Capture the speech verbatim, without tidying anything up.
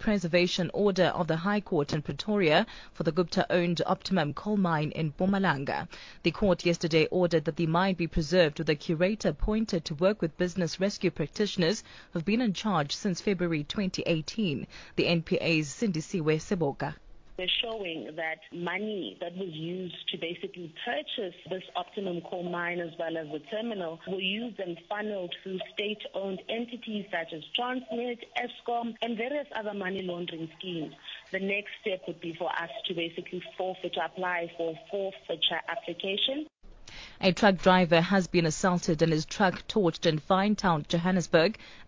preservation order of the High Court in Pretoria for the Gupta-owned Optimum coal mine in Mpumalanga. The court yesterday ordered that the mine be preserved with a curator appointed to work with business rescue practitioners who have been in charge since February twenty eighteen. The N P A's Sindisiwe Seboka. They're showing that money that was used to basically purchase this Optimum coal mine as well as the terminal were used and funneled through state-owned entities such as Transnet, Eskom, and various other money laundering schemes. The next step would be for us to basically forfeit, apply for a forfeiture application. A truck driver has been assaulted and his truck torched in Fyntown, Johannesburg.